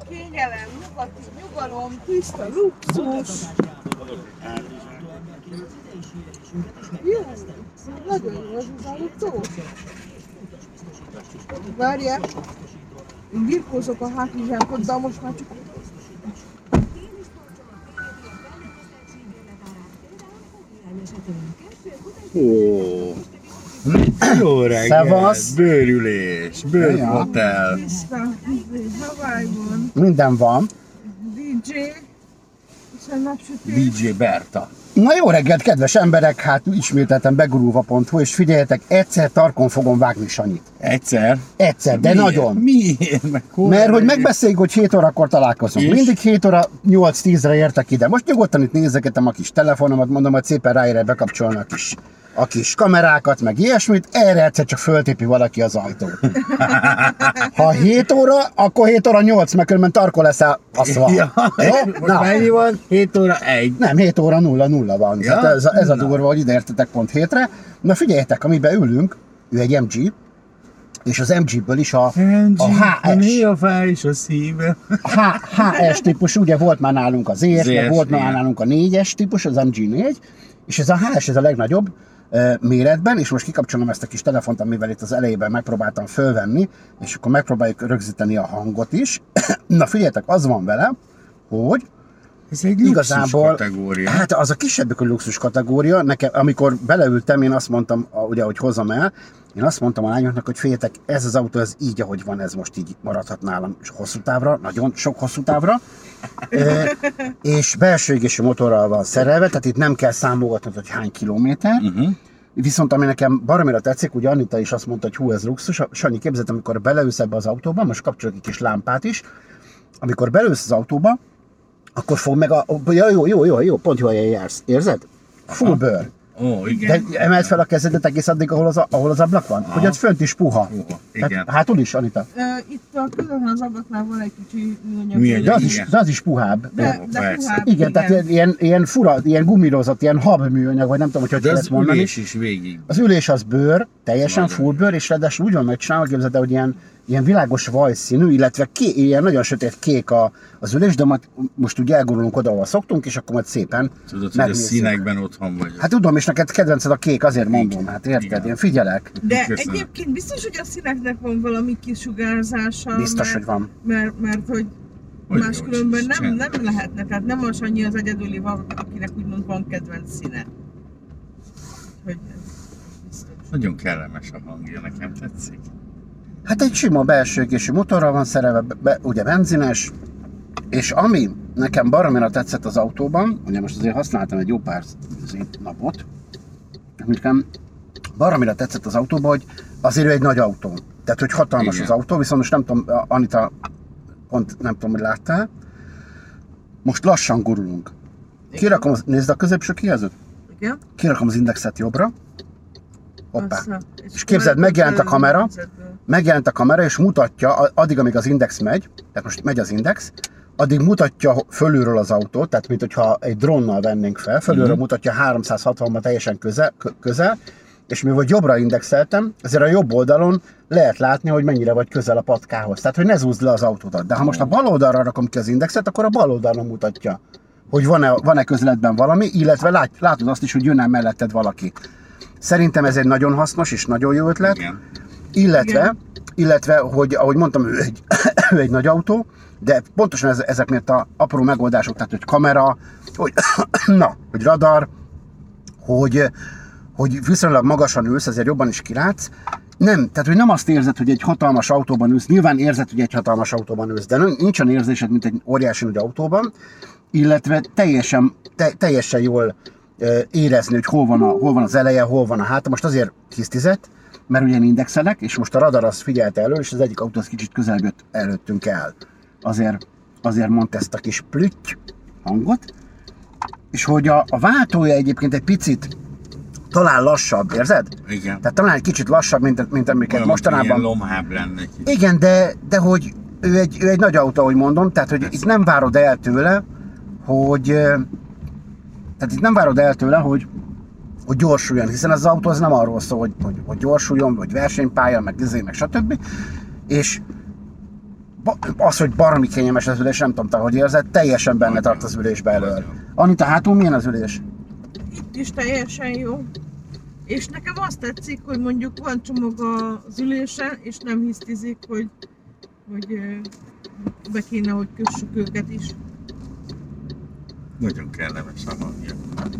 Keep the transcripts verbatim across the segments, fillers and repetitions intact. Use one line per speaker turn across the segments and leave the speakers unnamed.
kényelem, nyugati, nyugalom, tiszta luxus. Jó, nagyon jó az az autó. Várjál, én birkózok a hátizsákoddal, most már csak...
Ó, jó reggel, bőrülés, bőrhotel.
Hawaii-ban.
Minden van.
dé dzsé, és a napsütés.
dé dzsé Berta.
Na jó reggelt, kedves emberek, hát ismételten begurulva pont hu, és figyeljetek, egyszer tarkon fogom vágni Sanyit.
Egyszer?
Egyszer, de
Miért?
nagyon.
Miért? Meg
Mert hogy megbeszéljük, hogy hét órakor találkozunk. És? Mindig hét óra nyolc tízre értek ide. Most nyugodtan itt nézegetem a kis telefonomat, mondom, hogy szépen ráérek bekapcsolni a kis, a kis kamerákat, meg ilyesmit, erre egyszer csak föltépi valaki az ajtót. Ha hét óra, akkor hét óra nyolc, mert különben tarkon leszel aszva.
Ja, most mennyi van? hét óra egy.
Nem, hét óra nulla nulla van.
Ja?
Tehát ez, a, ez a durva, hogy ide értetek pont hétre. Na figyeljetek, amiben ülünk, ő egy em gé, és az em gé-ből is a, a há es.
Mi a fáj és a szíve?
A há es típus, ugye volt már nálunk az zé es,
zé es,
volt már
igen.
nálunk a négyes típus, az em gé négy, és ez a há es ez a legnagyobb uh, méretben, és most kikapcsolom ezt a kis telefont, amivel itt az elejében megpróbáltam fölvenni, és akkor megpróbáljuk rögzíteni a hangot is. Na figyeljetek, az van vele, hogy
ez egy
igazából,
luxus kategória.
Hát az a kisebbik luxus kategória. Nekem, amikor beleültem, én azt mondtam, ugye, hogy hozzam el, én azt mondtam a lányoknak, hogy féljetek, ez az autó, ez így, ahogy van, ez most így maradhat nálam hosszú távra, nagyon sok hosszú távra. e, és belső égésű motorral van szerelve, tehát itt nem kell számolgatnod, hogy hány kilométer. Uh-huh. Viszont ami nekem baromira tetszik, ugye Anita is azt mondta, hogy hú, ez luxus. Sanyi, képzeld, amikor beleülsz ebbe az autóba, most kapcsolok egy kis lámpát is, amikor beleülsz az autóba, akkor fog meg a... Ja, jó, jó, jó, jó, pont jó helyen jársz. Érzed? Full bőr.
Ó, igen.
De emeld fel a kezedet egész addig, ahol az, ahol az ablak van. Aha. Hogy ott fönt is puha.
Puha, igen.
Hát, hátul is, Anita?
Uh, itt a közben az ablaknál van egy kicsi műanyag.
Műanyag,
De az,
igen.
is, de az is puhább.
De, de
Persze.
puhább,
Igen, igen, tehát ilyen, ilyen fura, ilyen gumírozott, ilyen hab műanyag, vagy nem tudom, hogy hogy
De
kell
az
ezt mondani.
ülés is végig.
Az ülés az bőr, teljesen
Nagyon.
full bőr, és ráadásul úgy van megcsinálva, képzeld el, hogy ilyen, ilyen világos vajszínű, illetve ké, ilyen nagyon sötét kék a, az ülés, de majd most ugye elgurulunk oda, ahol szoktunk, és akkor majd szépen
Tudod, hogy a színekben otthon vagy.
Hát tudom, és neked kedvenced a kék, azért mondom, hát érted,
Igen.
én figyelek.
De
Köszönöm.
egyébként biztos, hogy a színeknek van valami kisugárzása.
Biztos,
mert,
hogy van.
Mert, mert hogy
Hogy
máskülönben
jó,
nem,
csend.
nem lehetne, tehát nem az annyi az egyedüli van, akinek úgymond van kedvenc színe. Hogy ez biztos.
Nagyon kellemes a hangja, nekem tetszik.
Hát egy sima belső égésű motorral van szerelve, be, be, ugye benzines, és ami nekem baromira tetszett az autóban, ugye most azért használtam egy jó pár napot, nekem baromira tetszett az autóban, hogy azért ő egy nagy autó. Tehát, hogy hatalmas
Igen.
az autó, viszont most nem tudom, Anita, pont nem tudom, hogy láttál, most lassan gurulunk. Kirakom, az, nézd a középső kijelzőt,
Igen?
kirakom az indexet jobbra, hoppá.
Aztán,
És képzeld, megjelent a kamera, megjelent a kamera, és mutatja, addig, amíg az index megy, tehát most megy az index, addig mutatja fölülről az autót, tehát mint hogyha egy drónnal vennénk fel, fölülről uh-huh. mutatja háromszázhatvanba teljesen közel, közel, és mivel jobbra indexeltem, ezért a jobb oldalon lehet látni, hogy mennyire vagy közel a patkához. Tehát, hogy ne zúzd le az autódat. De ha most a bal oldalra rakom ki az indexet, akkor a bal oldalon mutatja, hogy van-e, van-e közletben valami, illetve lát, látod azt is, hogy jön-e melletted valaki. Szerintem ez egy nagyon hasznos és nagyon jó ötlet.
Igen.
Illetve,
Igen.
illetve, hogy ahogy mondtam, ő egy, ő egy nagy autó, de pontosan ez, ezek miatt a apró megoldások, tehát hogy kamera, hogy, na, hogy radar, hogy, hogy viszonylag magasan ülsz, ezért jobban is kilátsz. Nem, tehát hogy nem azt érzed, hogy egy hatalmas autóban ülsz, nyilván érzed, hogy egy hatalmas autóban ülsz, de nincs olyan érzésed, mint egy óriási nagy autóban, illetve teljesen, te, teljesen jól érezni, hogy hol van, a, hol van az eleje, hol van a háta. Most azért hisztizett, mert ugye indexelek, és most a radar az figyelte elő, és az egyik autó az kicsit közelebb jött előttünk el. Azért, azért mondta ezt a kis plütty hangot. És hogy a, a váltója egyébként egy picit talán lassabb, érzed?
Igen.
Tehát talán egy kicsit lassabb, mint, mint amiket
olyan,
mostanában.
ilyen lomhább lenne.
Igen, de, de hogy ő egy, ő egy nagy autó, ahogy mondom, tehát hogy itt nem várod el tőle, hogy tehát itt nem várod el tőle, hogy, hogy gyorsuljon, hiszen az autó az nem arról szól, hogy, hogy, hogy gyorsuljon, vagy versenypálya, meg dizé, meg stb. És Az, hogy baromi kényelmes az ülés, nem tudom, te hogy érzed, teljesen benne
Nagyon,
tart az ülésbe elől.
nagyon.
Anita, hátul milyen az ülés?
Itt is teljesen jó. És nekem azt tetszik, hogy mondjuk van csomag az ülésen, és nem hisztizik, hogy, hogy ö, be kéne, hogy kössük őket is.
Nagyon kellemes a hangja.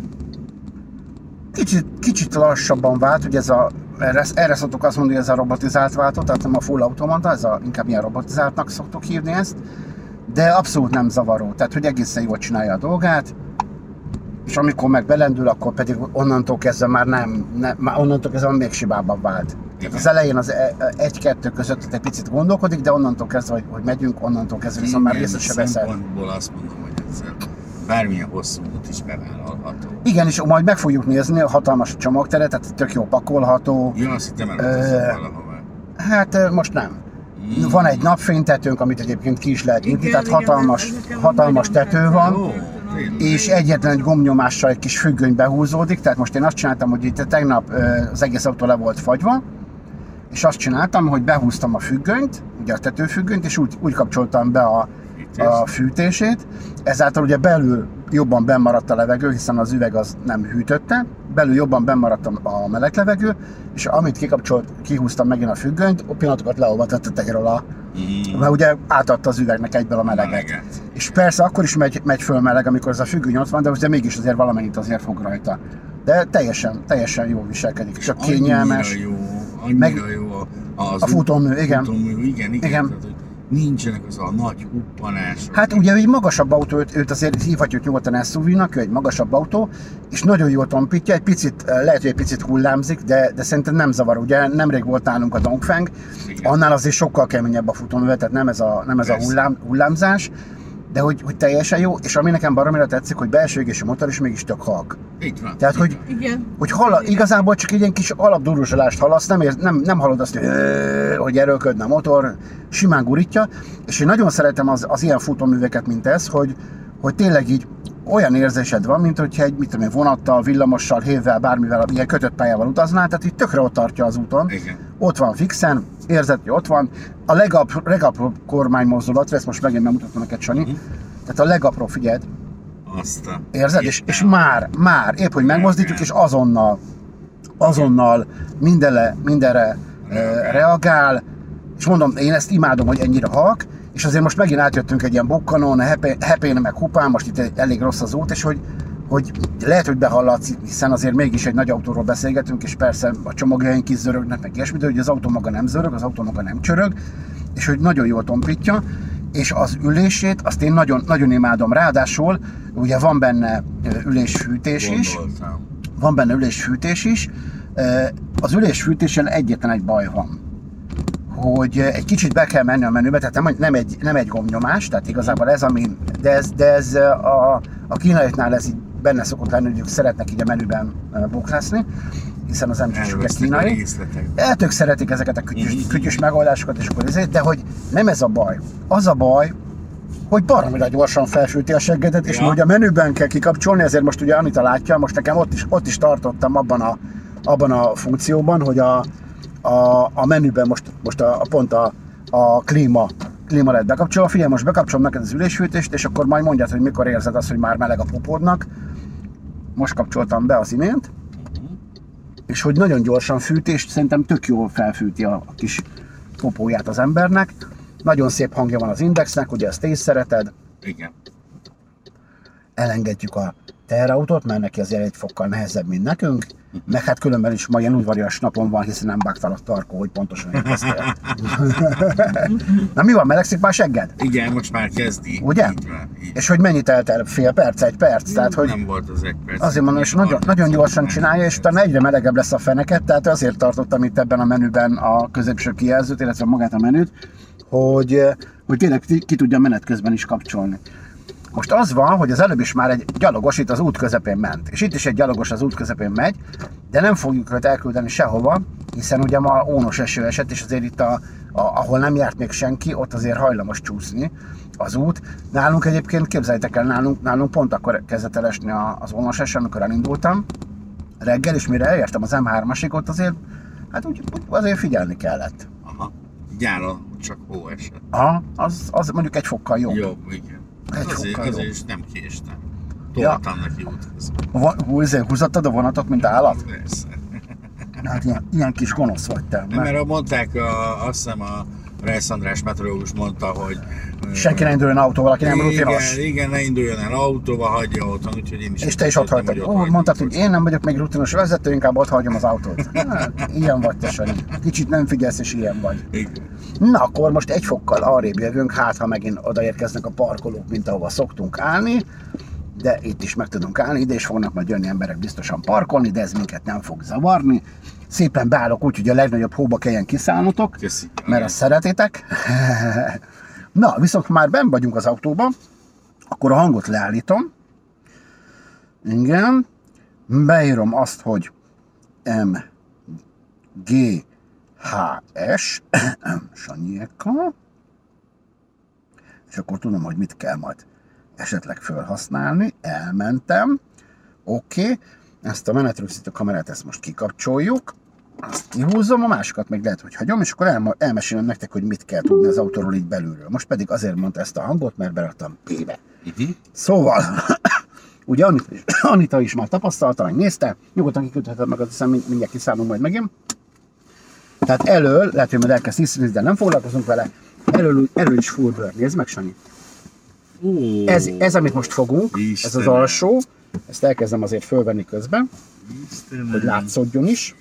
Kicsit, kicsit lassabban vált, hogy ez a, erre, erre szoktuk azt mondani, hogy ez a robotizált váltó, tehát nem a full automata, ez a, inkább ilyen robotizáltnak szoktuk hívni ezt, de abszolút nem zavaró, tehát hogy egészen jól csinálja a dolgát, és amikor meg belendül, akkor pedig onnantól kezdve már nem, nem már onnantól kezdve még sibábban vált. Tehát az elején az egy-kettő között egy picit gondolkodik, de onnantól kezdve, hogy, hogy megyünk, onnantól kezdve viszont már részt se veszed.
Szempontból azt mondom, hogy ezzel bármilyen hosszú út is bevállalható.
Igen, és majd meg fogjuk nézni a hatalmas csomagteret, tehát tök jó pakolható.
Ja, azt hittem elutazom valahova.
Hát most nem.
Mm.
Van egy napfénytetőnk, amit egyébként ki is lehet nyitni,
Igen,
tehát
igen,
hatalmas,
ezeken
hatalmas
nagyon
tető
tetszett.
van,
Ó, tényleg.
és egyetlen egy gombnyomással egy kis függöny behúzódik, tehát most én azt csináltam, hogy itt tegnap ö, az egész autó le volt fagyva, és azt csináltam, hogy behúztam a függönyt, ugye a tetőfüggönyt, és úgy, úgy kapcsoltam be a, a fűtését, ezáltal ugye belül jobban bennmaradt a levegő, hiszen az üveg az nem hűtötte, belül jobban bennmaradt a meleg levegő, és amit kikapcsolt, kihúztam megint a függönyt, a pillanatokat leolvadt a tetejéről a,
Mm.
mert ugye átadta az üvegnek egyből a meleget.
Meleget.
És persze akkor is megy, megy föl meleg, amikor ez a függöny ott van, de ugye mégis azért valamennyit azért fog rajta. De teljesen, teljesen jól viselkedik, csak kényelmes.
Annyira jó, annyira
Meg-
jó a, az
a futómű, igen.
futómű, igen, igen.
Igen.
Tehát, hogy nincsenek az a nagy huppanások.
Hát ugye egy magasabb autó, őt, őt azért hívhatjuk nyugodtan es u vé-nak, ő egy magasabb autó, és nagyon jól tompítja, egy picit, lehet, hogy egy picit hullámzik, de, de szerintem nem zavar. Ugye nemrég volt nálunk a Dongfeng,
Igen.
annál azért sokkal keményebb a futóműve, tehát nem ez a, nem ez a
Persze.
hullám, hullámzás, de hogy, hogy teljesen jó, és ami nekem baromira tetszik, hogy belső égésű motor is mégis tök halk.
Így van.
Tehát,
így
hogy
van.
Igen.
hogy hall, igazából csak egy ilyen kis alapduruzsolást hallasz, nem, ér, nem, nem hallod azt, hogy, ö, hogy erőlködne a motor, simán gurítja, és én nagyon szeretem az, az ilyen futóműveket, mint ez, hogy, hogy tényleg így olyan érzésed van, mint hogyha egy mit tudom, én, vonattal, villamossal, hévvel, bármivel, ilyen kötött pályával utaznál, tehát így tökre ott tartja az úton,
Igen.
ott van fixen, érzed, hogy ott van. A legapróbb, legapróbb kormánymozdulat, ezt most megint megmutatom neked, Sanyi,
Mhm.
tehát a legapróbb, figyeld,
Azt a...
érzed, és, és
Éppen.
már, már, épp hogy megmozdítjuk, és azonnal, azonnal mindenre, mindenre
Reagál.
reagál. reagál, és mondom, én ezt imádom, hogy ennyire halk, és azért most megint átjöttünk egy ilyen bukkanon, hepén, meg hupán, most itt elég rossz az út, és hogy, hogy lehet, hogy behallatsz, hiszen azért mégis egy nagy autóról beszélgetünk, és persze a csomagjaink is zörögnek, meg ilyesmi, de hogy az autó maga nem zörög, az autó maga nem csörög, és hogy nagyon jól tompítja, és az ülését azt én nagyon, nagyon imádom. Ráadásul ugye van benne ö, ülésfűtés is,
Gondoltam.
van benne ülésfűtés is. Ö, Az ülésfűtésen egyetlen egy baj van, hogy egy kicsit be kell menni a menübe, tehát nem, nem, egy, nem egy gombnyomás, tehát igazából ez, ami, de ez, de ez a, a kínaiaknál ez így benne szokott lenni, hogy ők szeretnek így a menüben boklászni, hiszen az em gé ugye
Elvesznek a
kínai.
részletek.
Eltök szeretik ezeket a kütyös,
Mhm.
kütyös megoldásokat, és akkor ezért, de hogy nem ez a baj. Az a baj, hogy baromira gyorsan felfűti a seggedet, és
Ja.
hogy a menüben kell kikapcsolni, ezért most ugye Anita látja, most nekem ott is, ott is tartottam abban a, abban a funkcióban, hogy a, a, a menüben most, most a, a pont a, a klíma, klíma lett bekapcsolva. Figyelj, most bekapcsolom neked az ülésfűtést, és akkor majd mondjad, hogy mikor érzed azt, hogy már meleg a popódnak. Most kapcsoltam be az imént, és hogy nagyon gyorsan fűt, és szerintem tök jól felfűti a, a kis popóját az embernek. Nagyon szép hangja van az Indexnek, ugye ezt te is szereted.
Igen.
Elengedjük a teherautót, mert neki azért egy fokkal nehezebb, mint nekünk. Meg hát különben is ma ilyen udvarias napon van, hiszen nem vágtál a tarkó, hogy pontosan érkeztél. Na mi van, melegszik már segged?
Igen, most már kezdi.
Ugye?
Így van. Így.
És hogy mennyit eltel? Fél perc, egy perc? Tehát, hogy
Nem volt az egy perc.
azért mondom, és nagyon, nagyon gyorsan csinálja, és utána egyre melegebb lesz a feneket, tehát azért tartottam itt ebben a menüben a középső kijelzőt, illetve magát a menüt, hogy, hogy tényleg ki tudja menet közben is kapcsolni. Most az van, hogy az előbb is már egy gyalogos itt az út közepén ment, és itt is egy gyalogos az út közepén megy, de nem fogjuk őt elküldeni sehova, hiszen ugye ma ónos eső esett, és azért itt, a, a, ahol nem járt még senki, ott azért hajlamos csúszni az út. Nálunk egyébként, képzeljétek el, nálunk, nálunk pont akkor kezdett el esni az ónos eső, amikor elindultam reggel, és mire elértem az em hármasig, ott azért, hát úgy, azért figyelni kellett.
Aha. nyáron csak hó esett.
Aha, az, az mondjuk egy fokkal jobb.
Jobb, igen.
Egy
Azért,
fokkal
azért
jobb.
is nem késtem. Toltam ja. neki útközben.
Va- Hú, húzottad a vonatot, mint állat?
Persze.
Hát ilyen, ilyen kis gonosz vagy te.
Nem, mert mondták, a, azt hiszem a Reisz András meteorológus mondta, hogy
senki ne induljon autóval, aki nem
igen,
rutinos.
igen, ne induljon el autóval, hagyja otthon, úgyhogy én is...
És te is ott hagytad. Ó, mondtad, hogy én nem vagyok még rutinos vezető, inkább ott hagyom az autót. Hát, ilyen vagy te, Sanyi. Kicsit nem figyelsz, és ilyen vagy.
Igen.
Na, akkor most egy fokkal arrébb jövünk, hát ha megint odaérkeznek a parkolók, mint ahova szoktunk állni. De itt is meg tudunk állni, ide is fognak majd jönni emberek biztosan parkolni, de ez minket nem fog zavarni. Szépen beállok úgy, hogy a legnagyobb hóba kelljen kiszállnotok,
Köszi.
mert azt szeretitek. Na, viszont ha már benn vagyunk az autóban, akkor a hangot leállítom. Igen. Beírom azt, hogy M G H S Sanyieka. És akkor tudom, hogy mit kell majd esetleg felhasználni. Elmentem. Oké. Okay. Ezt a menetrögzítő kamerát ezt most kikapcsoljuk. Azt kihúzom, a másikat meg lehet, hogy hagyom, és akkor el, elmesélem nektek, hogy mit kell tudni az autóról így belülről. Most pedig azért mondta ezt a hangot, mert beraktam P-be. Uh-huh. Szóval, ugye Anita is, Anita is már tapasztalta, meg nézte, nyugodtan kikötheted meg, azt hiszem, mindjárt kiszállunk majd megint. Tehát elől, lehet, hogy majd elkezd hiszni, de nem foglalkozunk vele, elől, elől is full blur. Nézd meg, Sanyi.
Oh,
Ez, ez, amit most fogunk,
Istenem.
ez az alsó, ezt elkezdem azért fölvenni közben,
Istenem.
hogy látszódjon is.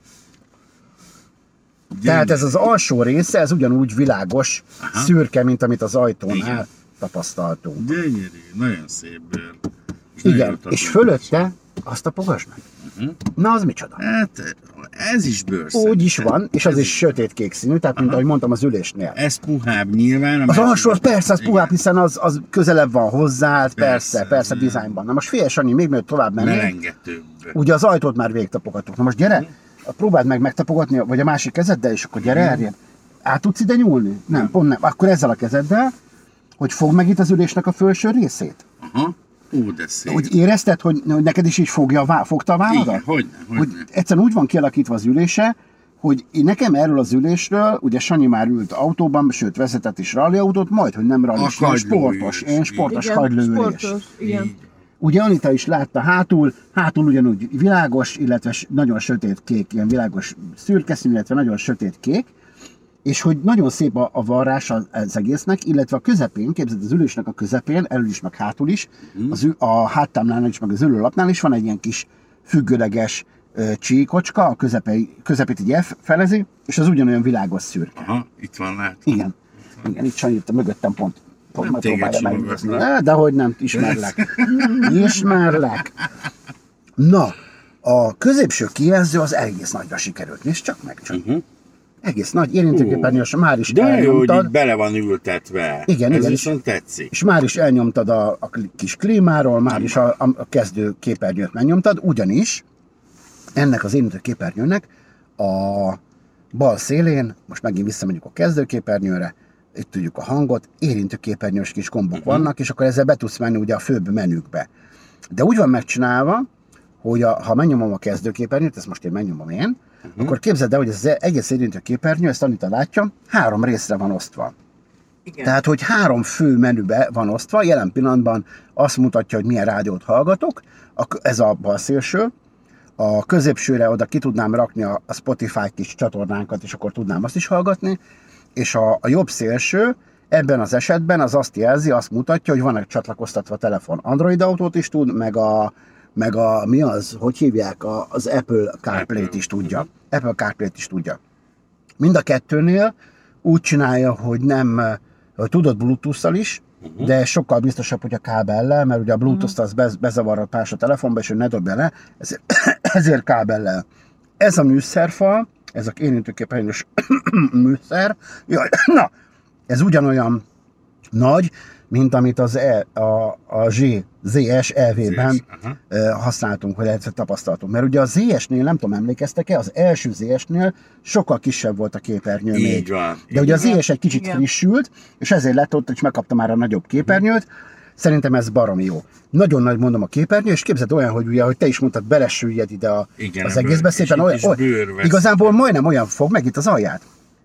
Gyönyörű.
Tehát ez az alsó része, ez ugyanúgy világos,
Aha.
szürke, mint amit az ajtónál
Igen.
tapasztaltunk.
Gyönyörű, nagyon szép bőr. És nagyon
Igen,
jó
és
tapintása.
fölötte azt tapogass meg.
Uh-huh.
Na, az micsoda?
Hát, ez is bőr.
Úgy is
szerintem.
van, és az
Ez
is sötétkék színű, tehát mint
Aha.
ahogy mondtam az ülésnél.
Ez puhább nyilván. a
Az
másik-
alsó, az persze, az
Igen.
puhább, hiszen az, az közelebb van hozzád, persze,
Persze,
persze, persze
ez
dizájnban. Na most figyelj, Sanyi, még mielőtt tovább mennénk,
Melengetőbb.
ugye az ajtót már végigtapogattuk. Na most gyere, próbáld meg megtapogatni, vagy a másik kezeddel, és akkor gyere erjed. Át tudsz ide nyúlni? Nem, pont nem. Akkor ezzel a kezeddel, hogy fogd meg itt az ülésnek a felső részét.
Aha. Ú, de szép.
Hogy érezted, hogy, hogy neked is így fogja, a vá- fogta a válladat?
Igen, hogyne, hogyne.
Hogy egyszerűen úgy van kialakítva az ülése, hogy én nekem erről az ülésről, ugye Sanyi már ült autóban, sőt vezetett is rallyautót, majd, hogy nem rally,
A
ilyen sportos,
kagylóülés,
én sportos
Igen,
kagylóülés.
sportos, igen.
Így.
Ugye Anita is látta hátul, hátul ugyanúgy világos, illetve s- nagyon sötét kék, ilyen világos szürke színű, illetve nagyon sötét kék, és hogy nagyon szép a, a varrás az, az egésznek, illetve a közepén, képzeld az ülésnek a közepén, elől is, meg hátul is, az, ü- a háttámlánál is, meg az ülőlapnál is van egy ilyen kis függőleges ö, csíkocska, a közepei, közepét így elfelezi, és az ugyanolyan világos szürke.
Aha, itt van, látom.
Igen, igen, itt Sanyi, itt mögöttem pont. pont
Nem téged
megpróbálja megnézni.
simogatnak.
De hogy nem, ismerlek. Ismerlek. Na, a középső kijelző az egész nagyra sikerült. Nézd csak meg, csak.
Uh-huh.
Egész nagy érintőképernyős, már is
De jó, hogy
elnyomtad,
így bele van ültetve.
Igen,
Ez
igen,
viszont tetszik.
és már is elnyomtad a, a kis klímáról, már is a, a, a kezdő képernyőt megnyomtad, ugyanis ennek az érintőképernyőnek a bal szélén, most megint visszamegyünk a kezdőképernyőre, itt tudjuk a hangot, érintőképernyős kis gombok uh-huh. vannak, és akkor ezzel be tudsz menni ugye a főbb menükbe. De úgy van megcsinálva, hogy a, ha megnyomom a kezdőképernyőt, ezt most én megnyomom én, uh-huh. akkor képzeld el, hogy ez az egész érintőképernyő, ezt Anita látja, három részre van osztva.
Igen.
Tehát, hogy három fő menübe van osztva, jelen pillanatban azt mutatja, hogy milyen rádiót hallgatok, a, ez a bal szélső, a középsőre oda ki tudnám rakni a, a Spotify kis csatornánkat, és akkor tudnám azt is hallgatni, és a, a jobb szélső, ebben az esetben az azt jelzi, azt mutatja, hogy van csatlakoztatva a telefon. Android autót is tud, meg a, meg a mi az, hogy hívják, a, az Apple CarPlay-t is tudja. Uh-huh. Apple CarPlay-t is tudja. Mind a kettőnél úgy csinálja, hogy nem, hogy tudod Bluetooth-szal is, uh-huh. de sokkal biztosabb, hogy a kábellel, mert ugye a Bluetooth az bez, bezavar a párs a telefonba, és ő ne dobja le, ezért, ezért kábellel. Ez a műszerfal, ez a érintőképernyős műszer, jaj, na, ez ugyanolyan nagy, mint amit az e, a, a Z, zé es é vé-ben használtunk, vagy egyszer tapasztaltunk. Mert ugye a zé es-nél, nem tudom, emlékeztek-e, az első zé es-nél sokkal kisebb volt a képernyő
Így
még.
van.
De ugye a
van.
zé es egy kicsit
Igen.
frissült, és ezért lett ott, és megkapta már a nagyobb képernyőt. Szerintem ez baromi jó. Nagyon nagy, mondom, a képernyő, és képzeld olyan, hogy ugye, ahogy te is mondtad, belesüllyed ide a,
Igen,
az
a
egészbe
bőr-
szépen.
és
Olyan,
itt is
olyan,
bőr veszi.
igazából majdnem olyan fog, meg itt az alját.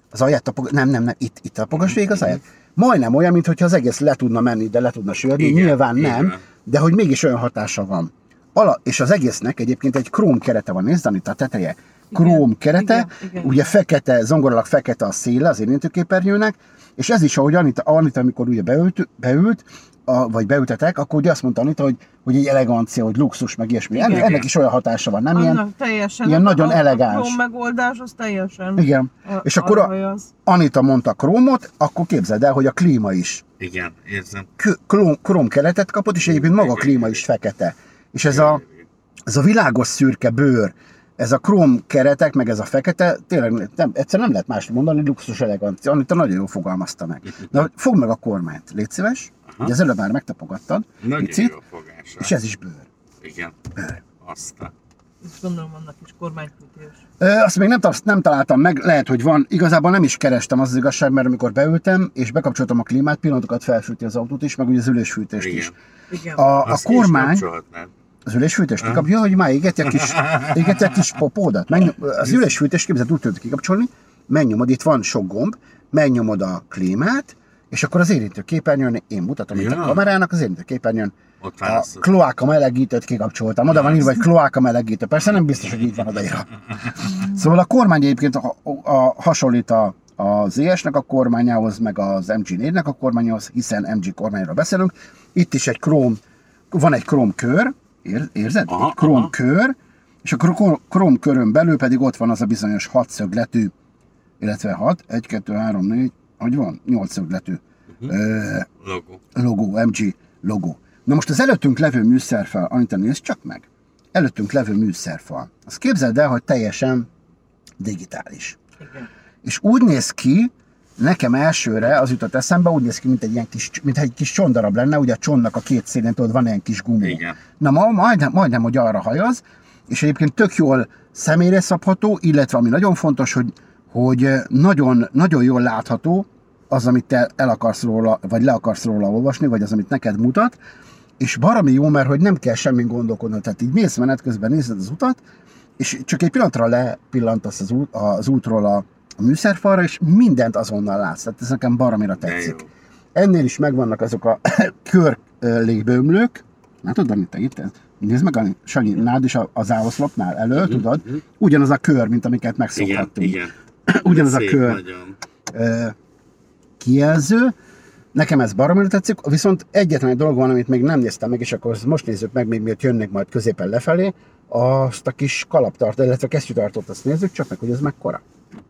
Az alját tapog... Nem, nem, nem, itt, itt tapogass végig az alját. Majdnem olyan, mintha az egész le tudna menni, de le tudna süllyedni.
Igen,
Nyilván nem,
igen.
de hogy mégis olyan hatása van. Ala, és az egésznek egyébként egy króm kerete van, nézd, itt a teteje. Króm kerete,
igen, igen,
ugye
igen.
fekete, zongoralag fekete a széle az érintőképernyőnek, és ez is, ahogy Anita, Anita amikor ugye beült, beült a, vagy beültetek, akkor ugye azt mondta Anita, hogy, hogy egy elegancia, hogy luxus, meg ilyesmi.
Igen.
Ennek, ennek is olyan hatása van, nem ilyen?
Annak teljesen.
ilyen
a-
nagyon
a-
elegáns.
A króm megoldás az teljesen.
Igen.
A,
És akkor a,
arra az.
Anita mondta krómot, akkor képzeld el, hogy a klíma is
Igen, érzem.
K- króm, króm keretet kapott, és egyébként maga a klíma is fekete. És ez a, ez a világos szürke bőr, ez a króm keretek, meg ez a fekete, tényleg nem, egyszer nem lehet más mondani, luxus elegancia. Anita nagyon jól fogalmazta meg. Na, fogd meg a kormányt, légy szíves. Ugye az előbb már megtapogattad.
Nagyon
picit,
jó fogása.
és ez is bőr.
Igen.
bőr.
Azt a...
És gondolom annak is kormányfűtés.
Ö, azt még nem, ta- nem találtam meg, lehet, hogy van. Igazából nem is kerestem, az az igazság, mert amikor beültem, és bekapcsoltam a klímát, pillanatokat felfűti az autót is, meg ugye az ülésfűtést
Igen.
is.
Igen.
A, a
Azt ki is
kormány,
kapcsolhatnád.
az ülésfűtést kikapja, hogy már égeti a kis, égeti a kis popódat. Megnyom, az ülésfűtést képzeld, úgy tudod kikapcsolni, megnyomod, itt van sok gomb, megnyomod a klímát, és akkor az érintő képernyőn, én mutatom itt
Ja.
a kamerának, az érintő képernyőn
Ott
a
választod.
kloáka melegítőt kikapcsoltam. Oda van írva, hogy kloáka melegítő. Persze nem biztos, hogy így van odaírva. Szóval a kormány egyébként a, a, a, hasonlít a, az é es-nek a kormányához, meg az em gé négynek a kormányához, hiszen em gé kormányról beszélünk. Itt is egy króm, van egy króm kör, ér, érzed?
Aha,
egy króm
aha.
kör, és a króm, króm körön belül pedig ott van az a bizonyos hatszögletű, illetve hat, egy, kettő, három, négy, hogy van? Nyolc szögletű ö,
Logó.
logó, em gé logó. Na most az előttünk levő műszerfal, Anita, nézd csak meg. Előttünk levő műszerfal. Azt képzeld el, hogy teljesen digitális.
Igen.
És úgy néz ki, nekem elsőre az jutott eszembe, úgy néz ki, mint egy ilyen kis, mint egy kis csondarab lenne, ugye a csontnak a két szélén, tudod, van ilyen kis gumó.
Igen.
Na ma, majdnem, majdnem, hogy arra hajaz, és egyébként tök jól személyre szabható, illetve ami nagyon fontos, hogy, hogy nagyon, nagyon jól látható az, amit te el akarsz róla, vagy le akarsz róla olvasni, vagy az, amit neked mutat, és baromi jó, mert hogy nem kell semmin gondolkodnod, tehát így mész menet közben, nézed az utat, és csak egy pillanatra lepillantasz az, út, az útról a, a műszerfalra, és mindent azonnal látsz. Tehát ez nekem baromira
De
tetszik.
jó.
Ennél is megvannak azok a kör ö, légbömlők. Látod, amit te itt? Nézd meg, Ani, Sanyi, nád is a- az áoszlopnál elő, tudod? Ugyanaz a kör, mint amiket
Igen,
megszokhattunk.
igen.
Ugyanaz a
Szép
kör
nagyon.
ö, kijelző. Nekem ez baromira tetszik, viszont egyetlen egy dolog van, amit még nem néztem meg, és akkor most nézzük meg, még miért jönnek majd középen lefelé, azt a kis kalaptart, illetve kesztyűtartót, azt nézzük csak meg, hogy ez mekkora.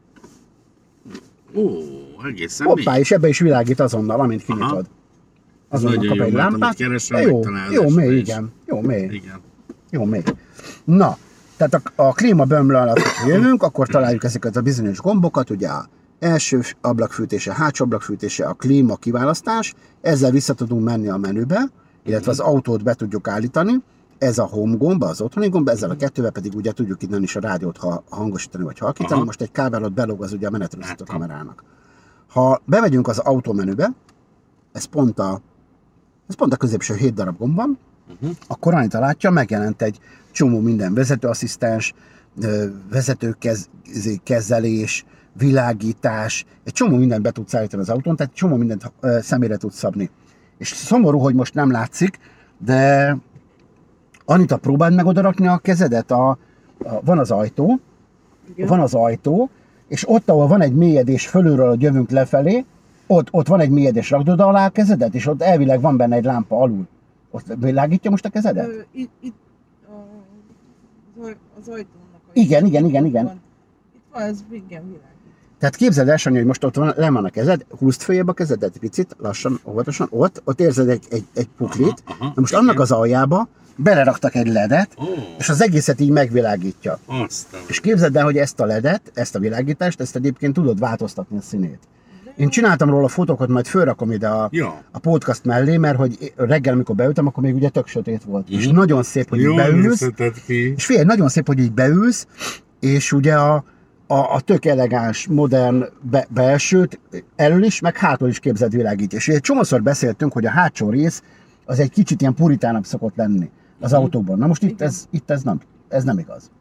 Ó, egészen
Hoppá,
mély.
és ebbe is világít azonnal, amint kinyitod.
Aha.
Azonnal
Nagyon
kap
jó,
egy
mert
lámpát.
amit keresel,
jó,
megtalálod,
jó
és
mély,
be is.
igen. Jó mély.
Igen.
Jó mély. Na, tehát a, a klímabömlő alatt, ha jövünk, akkor találjuk ezeket a bizonyos gombokat, ugye a első ablakfűtése, hátsó ablakfűtése, a klíma kiválasztás, ezzel vissza tudunk menni a menübe, illetve az autót be tudjuk állítani, ez a home gomb, az otthoni gomb, ezzel a kettővel pedig ugye tudjuk innen is a rádiót ha hangosítani vagy halkítani,
Aha.
most egy kábelot belóg az ugye a menetrendszerű
Látom.
kamerának. Ha bemegyünk az autómenübe, ez pont a, ez pont a középső hét darab gomb van,
Uh-huh.
akkor Anita látja, megjelent egy csomó minden vezetőasszisztens, ö, vezetőkezelés, világítás, egy csomó mindent be tudsz állítani az autón, tehát egy csomó mindent ö, személyre tudsz szabni. És szomorú, hogy most nem látszik, de Anita, próbáld meg odarakni a kezedet, a, a, van az ajtó,
Igen.
van az ajtó, és ott, ahol van egy mélyedés fölülről, hogy jövünk lefelé, ott, ott van egy mélyedés, rakd oda alá a kezedet, és ott elvileg van benne egy lámpa alul. Ott világítja most a kezedet?
Ö, itt, itt a, az, aj, az ajtónak. a-
Igen, igen, igen,
itt
igen.
Van, itt van, ez igen, világít.
Tehát képzeld el, Sanyi, hogy most ott van, le van a kezed, húzd följebb a kezedet egy picit, lassan, óvatosan, ott, ott érzed egy, egy, egy puklit,
Aha, aha,
na most
igen.
annak az aljába beleraktak egy ledet,
Ó,
és az egészet így megvilágítja.
azt a...
És képzeld el, hogy ezt a ledet, ezt a világítást, ezt egyébként tudod változtatni a színét. Én csináltam róla fotókat, majd fölrakom ide a,
Jó.
a podcast mellé, mert hogy reggel, amikor beültem, akkor még ugye tök sötét volt. És
Mhm.
nagyon szép, hogy így
Jól
beülsz,
nézheted ki.
és figyelj, nagyon szép, hogy így beülsz, és ugye a, a, a tök elegáns, modern be, belsőt elől is, meg hátul is képzeld világítja. És ugye egy csomószor beszéltünk, hogy a hátsó rész az egy kicsit ilyen puritánabb szokott lenni az
Mhm.
autóban. Na most itt
Igen.
ez, itt ez nem, ez nem igaz.
Ez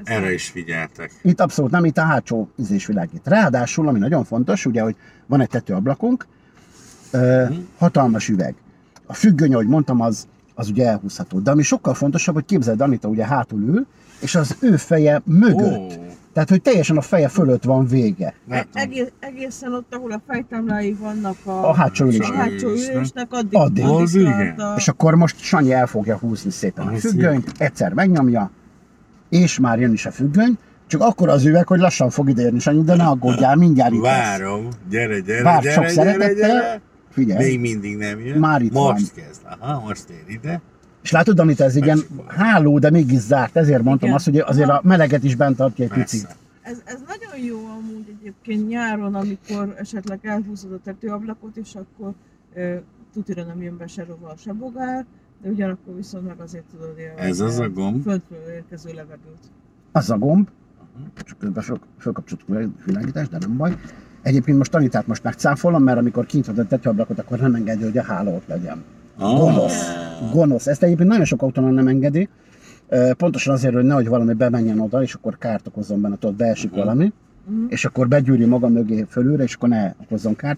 Erre is figyeltek.
Itt abszolút nem, itt a hátsó ízés világít. Ráadásul, ami nagyon fontos, ugye, hogy van egy tetőablakunk, ö, hatalmas üveg. A függöny, ahogy mondtam, az, az ugye elhúzható. De ami sokkal fontosabb, hogy képzeld, Anita ugye hátul ül, és az ő feje mögött.
Ó.
Tehát, hogy teljesen a feje fölött van vége.
E- egész, egészen ott, ahol a fejtámlái vannak a,
A hátsó ülés.
a hátsó ülésnek, addig,
Addig.
addig
Az
tart
igen.
a...
És akkor most Sanyi el fogja húzni szépen a
Az
függönyt, egyszer megnyomja, és már jön is a függöny, csak akkor az üveg, hogy lassan fog ideérni, Sanyi, de ne aggódjál, mindjárt itt lesz.
Várom, gyere, gyere,
Várj,
gyere,
sok
gyere,
szeretettel.
gyere.
Figyelj,
Még mindig nem jön.
Már itt
most
van.
kezd. Aha, most ér ide.
és látod, amit ez ilyen
Megsikolt.
háló, de mégis zárt, ezért mondtam
Igen.
azt, hogy azért a meleget is bent tartja egy picit.
Persze.
Ez, ez nagyon jó amúgy egyébként nyáron, amikor esetleg elhúzod a tetőablakot, és akkor e, tutira nem jön be se rovar, se bogár, de ugyanakkor viszont meg azért tudod élvezni
Ez az a gomb.
földről érkező levegőt.
Az a gomb, csak közben föl, fölkapcsoltuk a világítást, de nem baj. Egyébként most Tanitát most megcáfolom, mert amikor kinyitod a tetőablakot, akkor nem engedi, hogy a háló ott legyen.
Ah.
Gonosz. Gonosz. Ezt egyébként nagyon sok autónál nem engedi. Ö, Pontosan azért, hogy nehogy valami bemenjen oda, és akkor kárt okozzon benne, ott beesik
Mhm.
valami,
Mhm.
és akkor begyűri maga mögé fölülre, és akkor ne okozzon kárt.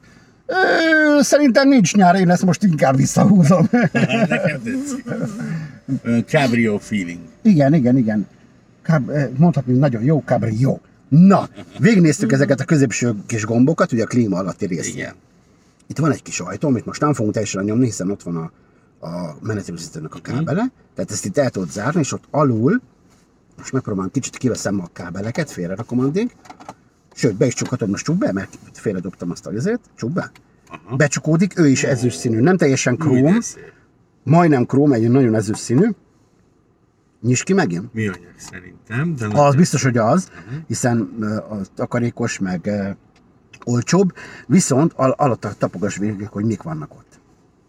Ö, Szerintem nincs nyár, én ezt most inkább visszahúzom.
Nekem tetszik. Ö, Cabrio feeling.
Igen, igen, igen. Cab- eh, mondhatni, hogy nagyon jó, cabrio. Na, végignéztük ezeket a középső kis gombokat, ugye a klíma alatti részt.
Igen.
Itt van egy kis ajtó, amit most nem fogunk teljesen nyomni, hiszen ott van a, a menetrögzítőnek a kábele, tehát ezt itt el tudod zárni, és ott alul, most megpróbálom kicsit kiveszem a kábeleket, félre rakom addig, sőt, be is csukhatod, most csuk be, mert félre dobtam azt a vizet, csuk be.
Aha.
Becsukódik, ő is ezüst színű, nem teljesen
Úgy
króm,
de szép.
majdnem króm, egy nagyon ezüst színű. Nyisd ki megint.
Mi anyag szerintem, de
Az
nagyon
biztos, hogy az,
Mhm.
hiszen ö, a takarékos, meg ö, olcsóbb, viszont al- alatta tapogass végig, hogy mik vannak ott.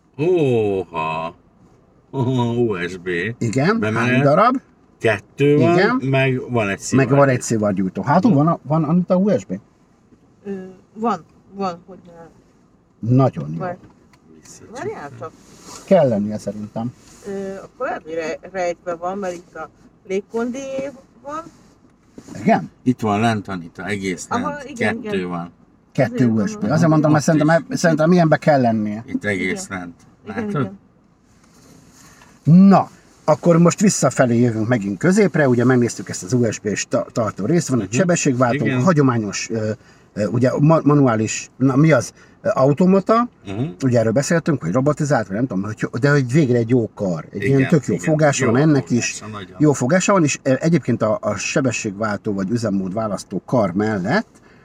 Óha. Oh, u es bé.
Igen,
Bemenet.
hány darab,
Kettő van,
Igen.
meg van egy
meg
szivar.
van egy szivargyújtó. Hátul van, a- van Anita u es bé?
Ö, van, van, hogy ne.
Nagyon jó.
Vagy,
Visszacsuk.
várjál csak.
Kell lennie szerintem.
Ö, akkor lehet, hogy rej- rejtve van, mert itt a légkondi van.
Igen?
Itt van lent, Anita, egész lent.
Aha, igen,
Kettő
igen.
van.
Kettő
Azért
u es bé.
gondolom.
Azért mondom, mert
Ott
szerintem,
is.
szerintem ilyenbe kell lennie.
Itt egész
Igen.
lent.
Igen,
Látod?
igen.
Na, akkor most visszafelé jövünk megint középre, ugye megnéztük ezt az u es bé-s ta- tartó részt, van egy
Mhm.
sebességváltó,
Igen.
hagyományos, ö, ö, ugye ma- manuális, na mi az, Ö, automata,
Uh-huh.
ugye erről beszéltünk, hogy robotizált, vagy nem tudom, hogy, de hogy végre egy jó kar, egy
Igen,
ilyen tök jó
igen.
fogása
Jó
van ennek is,
fogása, nagyon.
jó fogása van, és e, egyébként a, a sebességváltó vagy üzemmód választó kar mellett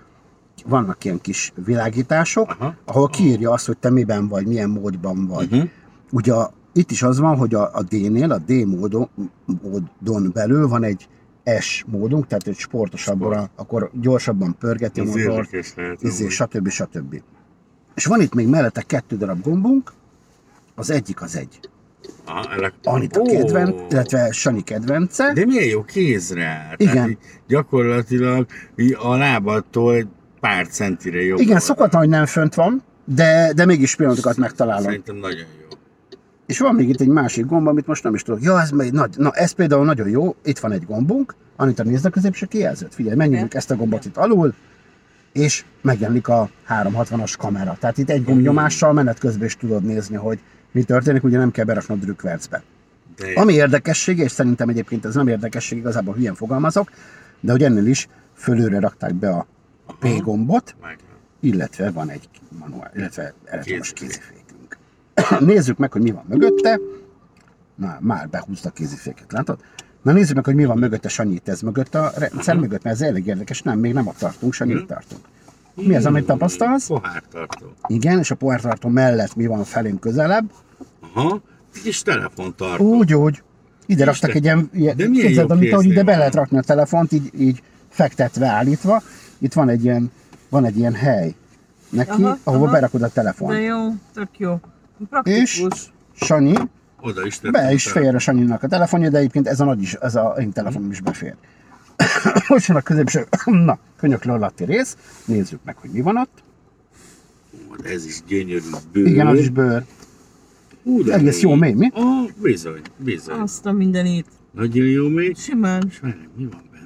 vannak ilyen kis világítások,
Aha.
ahol kiírja azt, hogy te miben vagy, milyen módban vagy.
Uh-huh.
Ugye a, itt is az van, hogy a, a D-nél, a D módon, módon belül van egy S módunk, tehát egy sportosabban,
Sport.
akkor gyorsabban pörgeti a
Ez
motort,
érdekes lehet.
izé,
amúgy.
stb. stb. És van itt még mellette kettő darab gombunk, az egyik az egy
Aha, elek...
Anita
Ó,
kedvenc, illetve Sanyi kedvence.
De milyen jó kézre.
Igen.
Tehát így gyakorlatilag így a lábattól egy pár centire jobb.
Igen,
oldal.
szokatlan, hogy nem fönt van, de, de mégis pillanatokat megtalálom.
Szerintem nagyon jó.
És van még itt egy másik gomb, amit most nem is tudok. Ja, ez, még nagy, na, ez például nagyon jó. Itt van egy gombunk. Anita, nézd a középső kijelzőt. Figyelj, megnyomjuk ezt a gombot itt alul, és megjelenik a háromszázhatvanas kamera. Tehát itt egy gombnyomással menet közben is tudod nézni, hogy mi történik, ugye nem kell beraknod rükvercbe.
De jó.
Ami érdekessége, és szerintem egyébként ez nem érdekesség, igazából hülyen fogalmazok, de hogy ennél is fölülre rakták be a P gombot,
Meg.
illetve van egy manuál, illetve elektromos
Kézifék.
kézifékünk. Nézzük meg, hogy mi van mögötte. Na, már behúzta a kéziféket, látod? Na nézzük meg, hogy mi van mögötte, Sanyi, itt ez mögött a rendszer mögött, mert ez elég érdekes. Nem, még nem ott tartunk, Sanyi, itt tartunk. Mi az, amit tapasztalsz?
Pohártartó.
Igen, és a pohártartó mellett mi van felém közelebb?
Aha, kis telefontartó.
Úgy, úgy. Ide raktak
Isten.
egy ilyen, ilyen
De milyen
képzeld,
jó
amit, hogy
kéznél
ide be
van.
lehet rakni a telefont, így, így fektetve, állítva. Itt van egy ilyen, van egy ilyen hely neki,
Aha,
ahova
aha.
berakod a telefont.
De jó, tök jó. Praktikus.
Sanyi,
Oda is tettem
be is
a
fér a Sanyinak a telefonja, de egyébként ez a nagy is, ez a én telefonom is befér. Most jön a középső, na, könyöklő alatti rész, nézzük meg, hogy mi van ott.
telefon. Ez is gyönyörű bőr.
Igen, az is bőr.
Hú, de
egész jó mély, mi?
Ah, bizony, bizony.
Azt a mindenit.
Nagyon jó mély.
Simán.
És várj, mi van benne?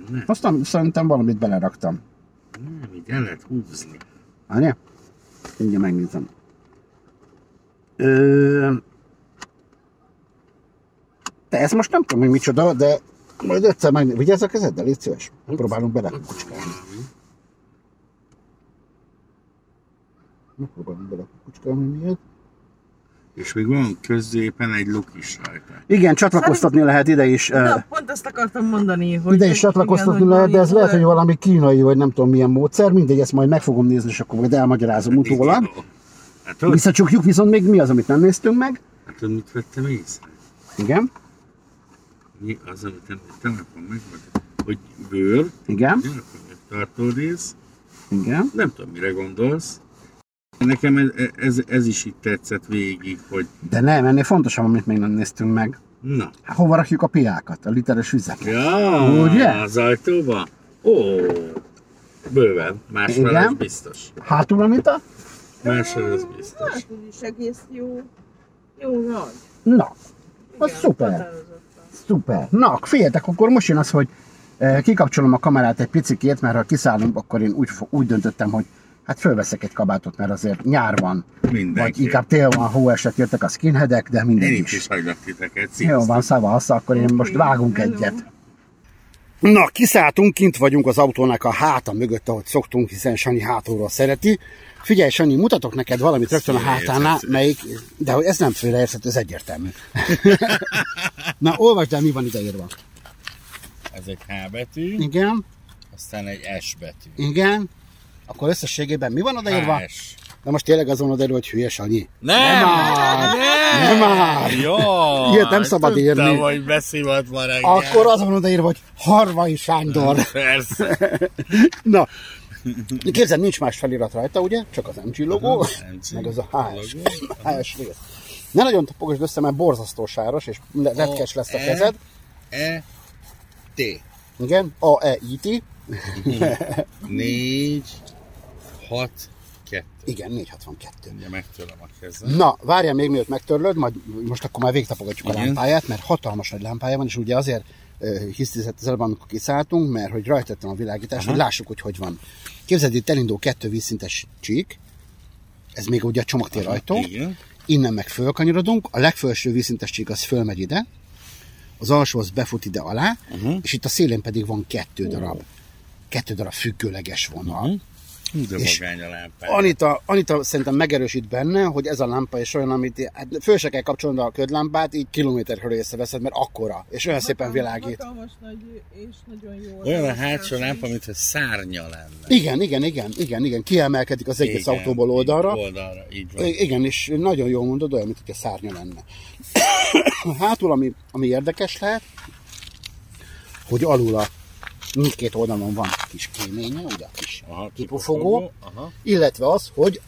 Nem.
Aztán szerintem valamit beleraktam.
Nem, így el lehet húzni.
Várjál? Mindjárt megnézem. Ö... De ez most nem tudom, hogy micsoda, de majd egyszer megnézem. Vigyázz a kezeddel, légy szíves. Próbálunk bele kukucskálni. Megpróbálunk bele kukucskálni miért.
És még van középen egy luk is rajta.
Igen, csatlakoztatni lehet ide is.
Na, pont ezt akartam mondani, hogy...
Ide is csatlakoztatni
igen,
lehet, de ez
hogy-
lehet, hogy valami kínai, vagy nem tudom milyen módszer. Mindegy, ezt majd meg fogom nézni, és akkor majd elmagyarázom utólag.
Hát hogy?
Visszacsukjuk, viszont még mi az, amit nem néztünk meg?
Hát tudod, mit vettem észre?
Igen,
Mi az, amit nem telefon meg, hogy bőr,
igen,
ugye, akkor egy tartórész,
igen.
nem tudom, mire gondolsz. Nekem ez, ez, ez is itt tetszett végig, hogy
De nem, ennél fontosabb, amit még nem néztünk meg.
na.
Hát, hova rakjuk a piákat, a literes vizeket?
Ja,
Ugye?
az ajtóba? Ó, bőven. Másfél
Igen.
ez biztos.
Hátul, Anita?
Másfél ez biztos.
Hát ez is egész jó. Jó nagy.
Na, az
Igen,
szuper,
határozottan.
szuper. Na, figyeljetek, akkor most jön az, hogy eh, kikapcsolom a kamerát egy picikét, mert ha kiszállunk, akkor én úgy, fo- úgy döntöttem, hogy hát fölveszek egy kabátot, mert azért nyár van, vagy
Mindenki.
inkább tél van, hóesek, jöttek a skinheadek, de mindegy
Én
is.
is hagylak titeket.
Jó van, szavasz, akkor én most
Oké,
vágunk
hello.
egyet. Na, kiszálltunk, kint vagyunk az autónak a háta mögött, ahogy szoktunk, hiszen Sanyi hátulról szereti. Figyelj, Sanyi, mutatok neked valamit rögtön a hátánál, melyik, de hogy ez nem félreérthető, ez egyértelmű. Na, olvasd el, mi van ide írva.
Ez egy H betű,
Igen,
aztán egy S betű.
igen. Akkor összességében mi van odaírva?
S.
De most tényleg azon odaírva, hogy hülye Sanyi.
Nem!
Nem már! Nem már!
Jó!
Ilyet nem szabad írni.
Tudtam, hogy beszívott ma reggel.
Akkor azon van odaírva, hogy Harvai Sándor.
Persze.
Na, képzeld, nincs más felirat rajta, ugye? Csak az em gé logó,
Aha, em gé
meg az a há es,
logó.
há es rész. Ne nagyon tapogasd össze, mert borzasztó sáros, és le- retkes lesz a
E.
kezed.
E. T.
Igen, A E I T.
Négy. Hat. Kettő.
Igen, négyszázhatvankettő.
Ugye megtöröm a kezem.
Na, várjál még mielőtt megtörlöd, majd most akkor már végtapogatjuk a
Igen.
lámpáját, mert hatalmas nagy lámpája van, és ugye azért uh, hisztizett az előbb, amikor kiszálltunk, mert hogy rajtettem a világítást,
Aha.
hogy lássuk, hogy hogy van. Képzeld, itt elindul kettő vízszintes csík, ez még ugye a csomagtér ajtó,
Igen.
innen meg fölkanyarodunk, a legfelső vízszintes csík az fölmegy ide, az alsó az befut ide alá,
Uh-huh.
és itt a szélén pedig van kettő darab, kettő darab függőleges vonal.
Uh-huh. Hú, de
És
vagány a lámpája.
Anita, Anita szerintem megerősít benne, hogy ez a lámpa is olyan, amit hát föl se kell kapcsolni a ködlámpát, így kilométerről észreveszed, mert akkora, és olyan szépen világít.
Hatalmas nagy és nagyon jó.
Olyan a
az
hátsó
elszállás.
lámpa, mintha szárnya lenne.
Igen, igen, igen, igen, igen, kiemelkedik az egész
Igen,
autóból oldalra.
így Oldalra, így van.
I- Igen, és nagyon jól mondod, olyan, mint hogy a szárnya lenne. Hátul, ami, ami érdekes lehet, hogy alul a mindkét oldalon van kis kéménye, ugye a kis
Aha,
kipufogó,
Aha.
illetve az, hogy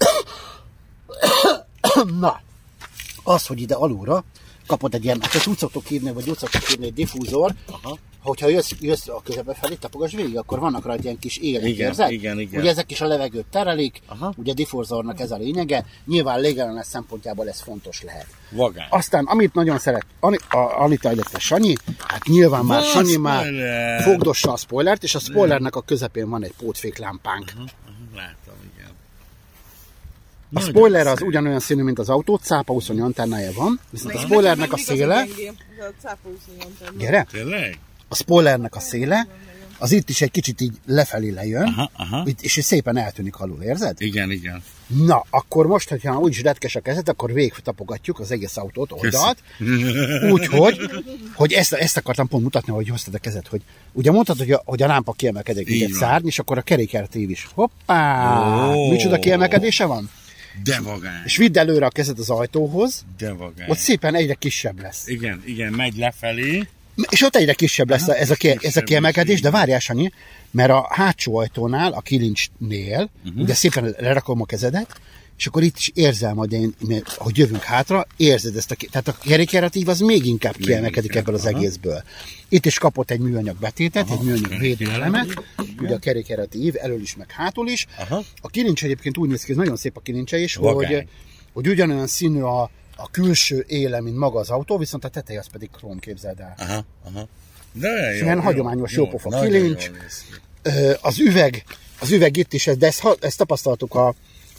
na, az, hogy ide alulra kapod egy ilyen, hát úgy szoktuk írni, vagy úgy szoktuk írni egy diffúzor,
Aha.
hogyha jössz, jössz a közepe felé, tapogass végig, akkor vannak rajta ilyen kis élek,
Igen,
érzed?
igen, igen.
Ugye ezek is a levegőt terelik,
Aha.
ugye a diffúzornak ez a lényege, nyilván légellenes szempontjából ez fontos lehet.
Vagány.
Aztán, amit nagyon szeret Ani- a Anita, illetve Sanyi, hát nyilván már
Van
Sanyi már
spoiler!
fogdossa a spoilert, és a spoilernek a közepén van egy pótféklámpánk.
Aha, aha, látom, igen.
A
Nagyon
spoiler az
szép.
ugyanolyan színű, mint az autó, cápa úszonyi antennája van, viszont a
Nekem
spoilernek a
mindig az
széle,
gyengém, az a cápaúszonyi antenna.
gyere,
Tényleg?
a spoilernek a széle, az itt is egy kicsit így lefelé lejön,
Aha, aha.
itt, és szépen eltűnik alul, érzed?
Igen, igen.
Na, akkor most, hogyha úgyis retkes a kezed, akkor végigtapogatjuk az egész autót, oldalt, úgyhogy, hogy ezt, ezt akartam pont mutatni, hogy hoztad a kezed, hogy ugye mondtad, hogy a, hogy a lámpa kiemelkedik, mint
Így
egy
van.
szárny, és akkor a kerékjáratív is. Hoppá!
Ó.
Micsoda kiemelkedése van?
De vagány.
És vidd előre a kezed az ajtóhoz,
De vagány.
ott szépen egyre kisebb lesz.
Igen, igen, megy lefelé.
És ott egyre kisebb lesz
Aha,
ez a, kie, ez a
kisebb
kiemelkedés,
is,
de
így.
várjál, Sanyi, mert a hátsó ajtónál, a kilincsnél, uh-huh. ugye szépen lerakom a kezedet, és akkor itt is érzel majd, én, mert, hogy jövünk hátra, érzed ezt a, tehát a kerékjáratív az még inkább
Még
kiemelkedik
inkább,
ebből az
aha.
egészből. Itt is kapott egy műanyag betétet,
Aha,
egy műanyag védőelemet,
kerékjáratív,
ugye a kerékjáratív elől is, meg hátul is.
Aha.
A kilincs egyébként úgy néz ki, ez nagyon szép a kilincse is,
Vagány.
hogy, hogy ugyanolyan színű a, a külső éle, mint maga az autó, viszont a teteje az pedig króm, képzeld el.
Aha, aha. De jó,
ilyen
jó,
hagyományos
jó,
jópofa
nagyon
kilincs.
jól néz ki.
Az üveg, az üveg itt is, de ezt, ezt tapasztaltuk a,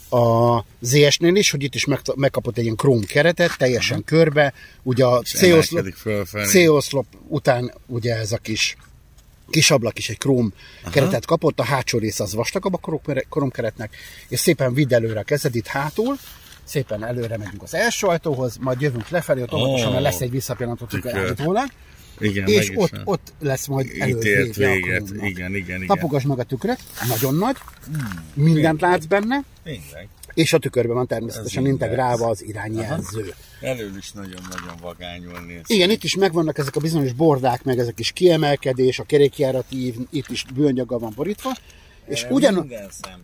a zé es-nél is, hogy itt is meg, megkapott egy ilyen króm keretet, teljesen uh-huh. körbe, ugye a C-oszlop, C-oszlop után ugye ez a kis kis ablak is egy króm Aha. keretet kapott, a hátsó rész az vastagabb a króm-keretnek, és szépen vidd előre a kezed itt hátul, szépen előre megyünk az első ajtóhoz, majd jövünk lefelé, ott oh, lesz egy visszapillantótuk állítólag,
igen,
és ott, ott lesz majd előtt
véget. Igen, igen, igen.
Tapogasd meg a tükröt, nagyon nagy, hmm, mindent látsz benne,
tényleg.
És a tükörben van természetesen integrálva az irányjelző.
Elől is nagyon-nagyon vagányul néz.
Igen, itt is megvannak ezek a bizonyos bordák, meg ezek is kiemelkedés, a kerékjáratív, itt is bőanyaggal van borítva. És, ugyan...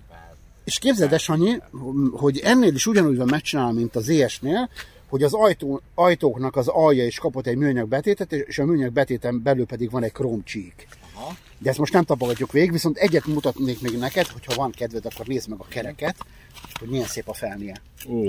és képzeld el, Sanyi, hogy ennél is ugyanúgy van megcsinálva, mint a zé es-nél, hogy az ajtó, ajtóknak az alja is kapott egy műanyag betétet, és a műanyag betéten belül pedig van egy krómcsík. Aha. De ezt most nem tapogatjuk végig, viszont egyet mutatnék még neked, hogyha van kedved, akkor nézd meg a kereket, hogy milyen szép a felnie.
Ó.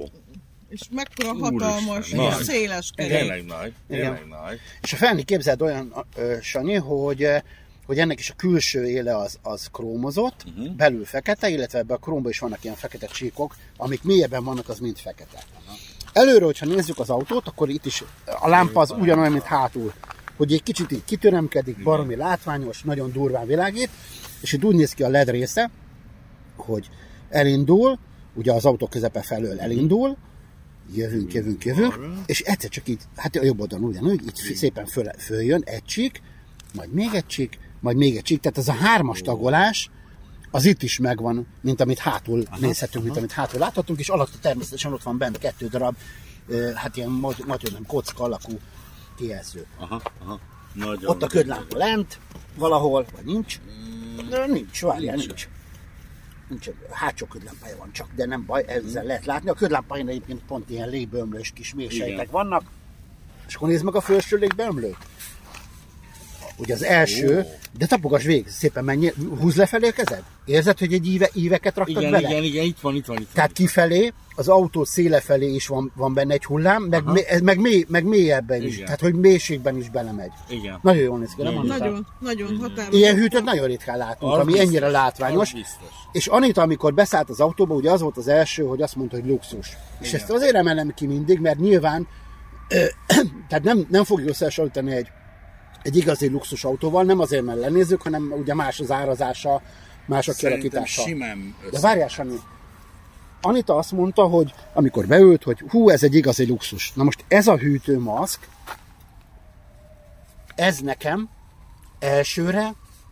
És mekkora hatalmas, és széles kerék.
Tényleg nagy, tényleg nagy.
És a felni képzeld olyan, uh, Sanyi, hogy, hogy ennek is a külső éle az, az krómozott, uh-huh. belül fekete, illetve ebben a krómban is vannak ilyen fekete csíkok, amik mélyebben vannak, az mind fekete. Uh-huh. Előre, hogyha nézzük az autót, akkor itt is a lámpa az ugyanolyan, mint hátul. Hogy egy kicsit így kitöremkedik, baromi látványos, nagyon durván világít, és itt úgy néz ki a led része, hogy elindul, ugye az autó közepe felől elindul, jövünk, jövünk, jövünk, és egyszer csak így, hát a jobb oldalon ugyanúgy, így szépen föl, följön egy csík, majd még egy csík, majd még egy csík, tehát ez a hármas tagolás, az itt is megvan, mint amit hátul aha, nézhetünk, aha. mint amit hátul láthatunk, és alatt természetesen ott van bent kettő darab, hát ilyen nagyon kocka alakú kijelző.
Aha, aha. Nagyon
ott a ködlámpa lent, valahol, vagy nincs? Mm, nincs, várjál, nincs. nincs. nincs. Hátsó ködlámpája van csak, de nem baj, ezzel lehet látni. A ködlámpáján egyébként pont ilyen légbömlős kis mérsejtek vannak. És akkor nézd meg a felső légbömlőt. Ugye az első, oh. de tapogass végig, szépen menjél, húzz lefelé a kezed. Érzed, hogy egy íve, íveket raktad
igen,
bele?
Igen, igen, itt van, itt van. Itt van
Tehát
itt
kifelé, az autó széle felé is van, van benne egy hullám, meg, mé, meg, mély, meg mélyebben is, igen. tehát hogy mélységben is belemegy.
Igen.
Nagyon jól néz ki, nem?
Nagyon, nagyon határozott.
Ilyen hűtőt nagyon ritkán látunk, az ami biztos, ennyire látványos. És Anita, amikor beszállt az autóba, ugye az volt az első, hogy azt mondta, hogy luxus. Igen. És ezt azért emelem ki mindig, mert nyilván ö, tehát nem, nem fogjuk összehasonlítani egy egy igazi luxus autóval, nem azért, mert lenézzük, hanem ugye más az árazása, más a kialakítása. De várjál, Sanyi, Anita azt mondta, hogy amikor beült, hogy hú, ez egy igazi luxus. Na most ez a hűtőmaszk, ez nekem elsőre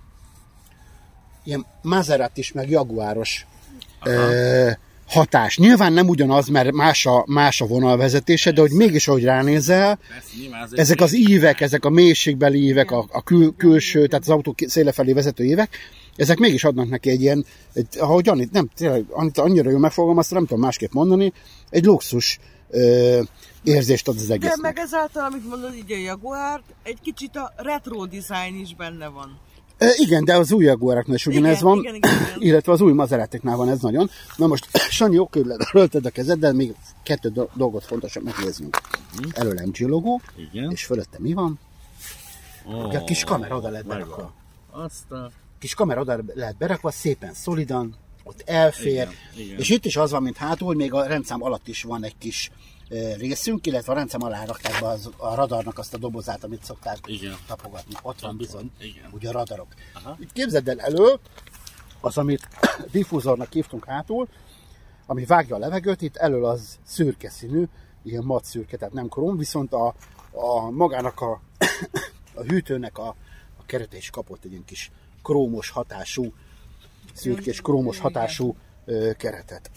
ilyen Maserati-s meg Jaguáros ö, hatás. Nyilván nem ugyanaz, mert más a, más a vonalvezetése, de hogy mégis, ahogy ránézel, ezek az ívek, ezek a mélységbeli ívek, a, a kül, külső, tehát az autó széle felé vezető ívek, ezek mégis adnak neki egy ilyen, egy, ahogy Anit, nem, tényleg, Anit annyira jól megfogalmazta, nem tudom másképp mondani, egy luxus ö, érzést ad az egésznek.
De meg ezáltal, amit mondod, így a Jaguar, egy kicsit a retro design is benne van.
E, igen, de az új Jaguaraknál is ugyanez van,
igen, igen, igen.
illetve az új Maseratiknál van ez nagyon. Na most, Sanyi, oké, rölted a kezed, de még kettő dolgot fontosan megnéznünk. Elől em gé logó, igen. És fölötte mi van? Oh, a kis kamera oda lehet berakva. Azt a... Kis kamera oda lehet berakva, szépen szolidan, ott elfér. Igen, igen. És itt is az van, mint hátul, hogy még a rendszám alatt is van egy kis részünk, illetve a rendszám alá rakták be az, a radarnak azt a dobozát, amit szokták igen. tapogatni. Ott van bizony, igen. ugye a radarok. Aha. Itt képzeld el elő, az, amit diffúzornak hívtunk hátul, ami vágja a levegőt, itt elől az szürke színű, ilyen mat szürke, tehát nem króm, viszont a, a magának a, a hűtőnek a, a kerete is kapott egy ilyen kis krómos hatású, szürkés krómos hatású ö, keretet.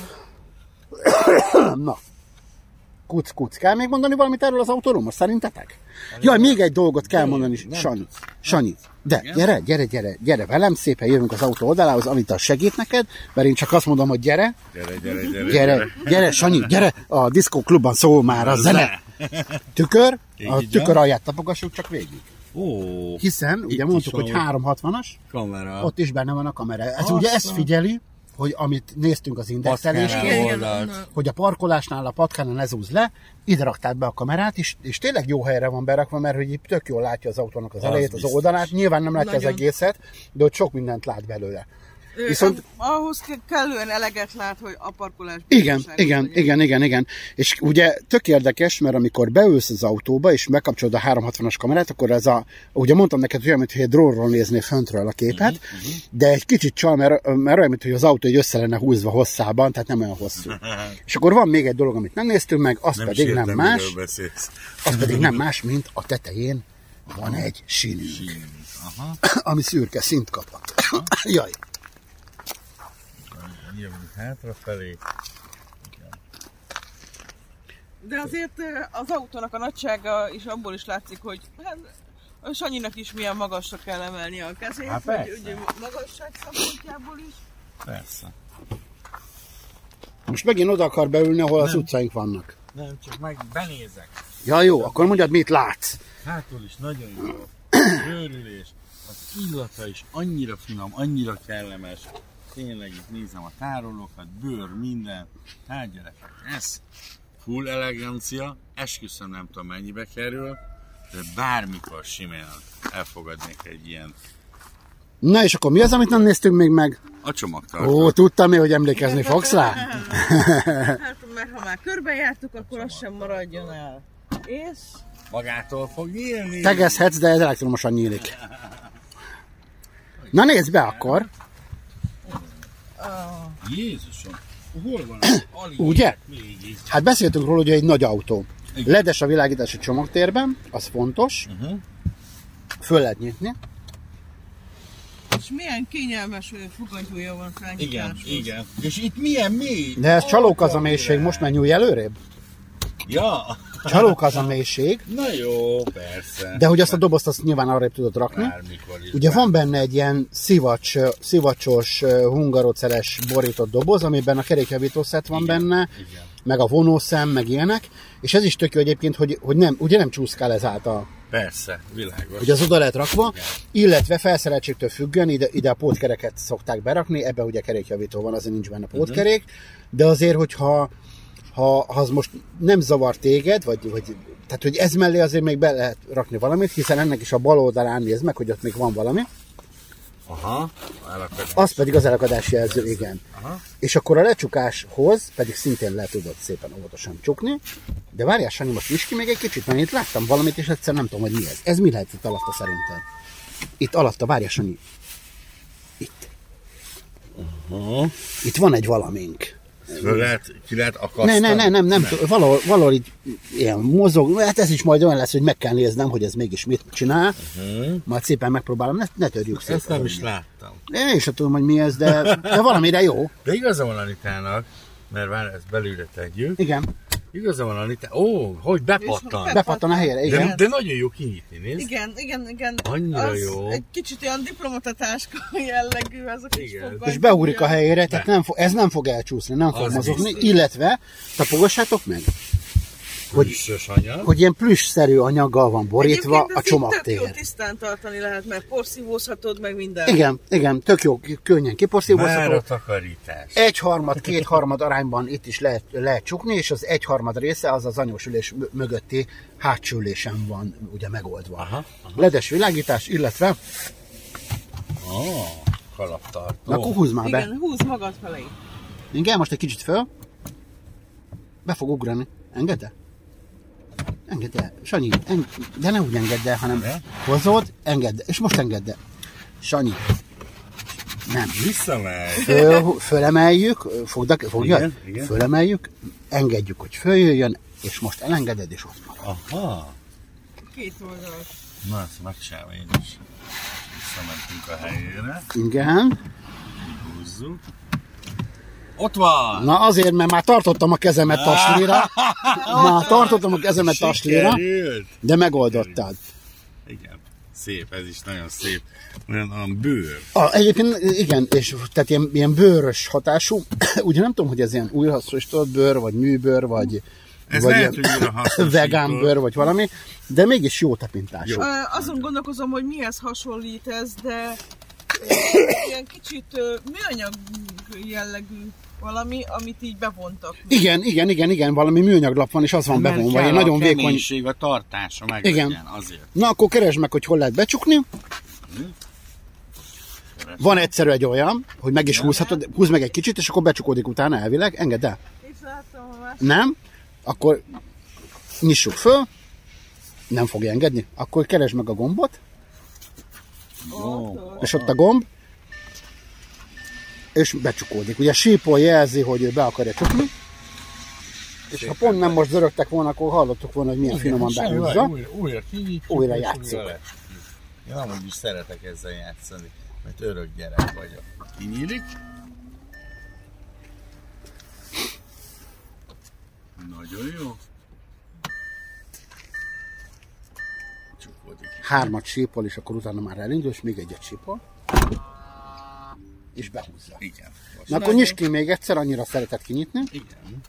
Na. Kuc, kuc. Kell még mondani valamit erről az autóról most szerintetek? Jaj, még egy dolgot kell mondani, Sanyi. Sanyi. De, gyere, gyere, gyere, gyere velem, szépen jövünk az autó oldalához, Anita segít neked, mert én csak azt mondom, hogy gyere.
Gyere, gyere, gyere.
Gyere, gyere, Sanyi, gyere, a diszkó klubban szól már a zene. Tükör, a tükör alját tapogassuk csak végig.
Ó,
hiszen, ugye mondtuk, hogy háromszázhatvanas,
kamera.
Ott is benne van a kamera. Ez ugye ezt figyeli, hogy amit néztünk az indexelésnél,
Igen, igen,
oldalt.
onnan.
hogy a parkolásnál a patkánál ne zúz le, ide rakták be a kamerát, és, és tényleg jó helyre van berakva, mert hogy itt tök jól látja az autónak az
Az
elejét, az
biztos.
oldalát, nyilván nem látja
Nagyon.
az egészet, de hogy sok mindent lát belőle.
Ő,
Viszont-
ahhoz ke- kellően eleget lát, hogy a parkolás
Igen,
biztonságos
igen,
legyen.
igen, igen, igen. És ugye tök érdekes, mert amikor beülsz az autóba, és megkapcsolod a háromszázhatvanas kamerát, akkor ez a, ugye mondtam neked, hogy olyan, mintha egy drónról néznél föntről a képet, uh-huh, uh-huh. de egy kicsit csal, mert, mert olyan, mintha az autó egy össze lenne húzva hosszában, tehát nem olyan hosszú. És akkor van még egy dolog, amit nem néztünk meg, az
Nem
pedig
is
nem
értem,
más,
miről beszélsz.
az pedig nem más, mint a tetején van egy sínünk,
Sínünk. Aha.
ami szürke szint kapott. Jaj.
Jövünk hátrafelé.
De azért ö, az autónak a nagysága is abból is látszik, hogy hát, a Sanyinak is milyen magasra kell emelni a kezét,
Hát
hogy
persze.
ugye magasság szempontjából is.
Persze.
Most megint oda akar beülni, ahol az
Nem.
utcaink vannak.
Nem, csak meg benézek.
Ja jó, akkor mondjad, mit látsz.
Hátul is nagyon jó. Őrülés. Az illata is annyira finom, annyira kellemes. Tényleg itt nézem a tárolókat, bőr, minden. Hát gyerekek, ez full elegancia. Esküszöm, nem tudom mennyibe kerül, de bármikor simán elfogadnék egy ilyen.
Na és akkor mi az, amit nem néztünk még meg?
A csomagtartó.
Ó, tudtam én, hogy emlékezni fogsz rá?
Hát, mert ha már körbejártuk, akkor az sem maradjon el. És
Magától fog nyílni.
Tegezhetsz, de ez elektromosan nyílik. Na nézd be akkor.
Jézusom, hol van az alig
Ugye?
még így?
Hát beszéltünk róla, hogy egy nagy autó.
Igen.
Ledes a világítás a csomagtérben, az fontos.
Uh-huh.
Föl lehet nyitni.
és milyen kényelmes ö, fogantyúja van
Igen,
szállításhoz.
igen. És itt milyen mély?
De ez csalók az a mélység, most már nyúlj előrébb.
Ja.
Csalók az a mélység,
Na jó, persze.
de hogy azt a dobozt azt nyilván arrébb tudod rakni.
Bármikor is.
Ugye van benne egy ilyen szivacs, szivacsos, hungaroceres borított doboz, amiben a kerékjavítószett van
Igen,
benne,
igen.
meg a vonószem, meg ilyenek, és ez is tök jó egyébként, hogy, hogy nem, ugye nem csúszkál ezáltal,
Persze, világos.
hogy az oda lehet rakva,
Igen.
illetve felszereltségtől függően ide, ide a pótkereket szokták berakni, ebbe ugye kerékjavító van, azért nincs benne pótkerék, de azért, hogyha ha, ha az most nem zavar téged, vagy, vagy tehát, hogy ez mellé azért még be lehet rakni valamit, hiszen ennek is a bal oldalán néz meg, hogy ott még van valami.
Aha. Elakadás.
Az pedig az elakadási jelző, igen.
Aha.
És akkor a lecsukáshoz pedig szintén le tudod szépen óvatosan csukni. De várjál, Sanyi, most nyisd ki még egy kicsit, mert itt láttam valamit, és egyszer nem tudom, hogy mi ez. Ez mi lehet itt alatta szerinted? Itt alatta, várjál, Sanyi. Itt.
Aha.
Itt van egy valamink.
Föl lehet, ki lehet akasztani?
Ne, ne, ne, nem, nem, tudom, valahol, valahol így ilyen mozog, hát ez is majd olyan lesz, hogy meg kell néznem, hogy ez mégis mit csinál.
Uh-huh.
Majd szépen megpróbálom, ne, ne törjük szépen.
Ezt nem is láttam.
Én is tudom, hogy mi ez, de, de valamire jó.
De igaza van Anitának, mert várj, ezt belülre tegyük.
Igen,
Igaza van Anita. Ó, hogy bepattan.
bepattan a helyre, igen.
De, de nagyon jó kinyitni, nézd.
Igen, igen, igen.
Annyira
az
jó.
Egy kicsit olyan diplomatatáska jellegű ez a kis
Igen.
fogantyú.
És beugrik a helyére, tehát nem fog, ez nem fog elcsúszni, nem fog
Az
mozogni,
biztos.
illetve, tapogassátok meg, hogy,
Plüssös anyag.
hogy ilyen plüss-szerű anyaggal van borítva
Egyébként
a
ez így tök jó
csomagtér.
tisztán tartani lehet, mert porszívózhatod meg minden.
Igen, igen, tök jó, könnyen
Már a
kiporszívózható.
takarítás.
Egyharmad, kétharmad arányban itt is lehet, lehet csukni, és az egyharmad része az az anyósülés mö- mögötti hátsó ülésen van ugye megoldva.
Aha, aha.
Ledes világítás, illetve,
Ah, kalaptartó.
na akkor húzd már be.
Igen, húz magad felé.
Igen, most egy kicsit föl. Be fog ugrani. Engedd el? Engedd el. Sanyi, eng... de ne úgy engedd el, hanem
De?
hozod, engedd el. És most engedd el. Sanyi. Nem.
Visszamegy.
Föl, fölemeljük, fogd, fogja?
Igen, igen.
Fölemeljük, engedjük, hogy följöjjön, és most elengeded, és ott marad.
Aha.
Két oldalt.
Na, ezt megcsinálom én is. Visszamentünk a helyére.
Igen.
Húzzuk. Ott van!
Na azért, mert már tartottam a kezemet taslira. Már tartottam a kezemet taslira,
Sikerült.
de megoldottad.
Igen. Szép, ez is nagyon szép. Olyan, olyan bőr.
A, egyébként igen, és tehát ilyen, ilyen bőrös hatású, ugye nem tudom, hogy ez ilyen újrahasznosított bőr, vagy műbőr, vagy,
Ez
vagy
lehet,
ilyen
hogy újrahasznosított.
vegán bőr, vagy valami, de mégis jó tapintású.
Jó.
Ö, azon gondolkozom, hogy mihez hasonlít ez, de ö, ilyen kicsit ö, műanyag jellegű valami, amit így bevontak.
Igen, igen, igen, igen, valami műanyaglap van, és az van
Mert
bevonva.
kell
Ilyen nagyon
a
vékony.
keménység, a tartása meg
Igen.
legyen, azért.
Na, akkor keresd meg, hogy hol lehet becsukni. Van egyszerű egy olyan, hogy meg is húzhatod, húzd meg egy kicsit, és akkor becsukódik utána elvileg. Engedd el.
És látom, hogy más.
Nem? Akkor nyissuk föl. Nem fogja engedni. Akkor keresd meg a gombot,
Ó,
és ott a gomb, és becsukódik. Ugye sípol jelzi, hogy ő be akarja csukni. És ha pont nem most zörögtek volna, akkor hallottuk volna, hogy milyen finoman
semmi baj,
behúzza.
Újra, újra kinyitjuk.
Újra
és
játszunk.
újra lecsukjuk. Én amúgy is szeretek ezzel játszani, mert örök gyerek vagyok. Kinyílik. Nagyon jó. Csukódik.
Hármat sípol, és akkor utána már elindul, és még egyet sípol. És behúzza.
Igen. Most
Na akkor nyisd ki még egyszer, annyira szeretett kinyitni.
Igen.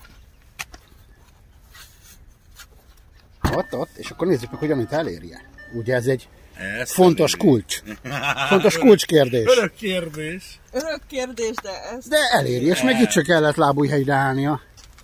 Ott, ott, és akkor nézzük meg, hogy amit elérje. Ugye ez egy
Ezt
fontos
eléri.
kulcs. Fontos kulcskérdés.
Örök kérdés.
Örök kérdés, de ez...
De eléri, és meg itt csak kellett lábújhegyre állnia.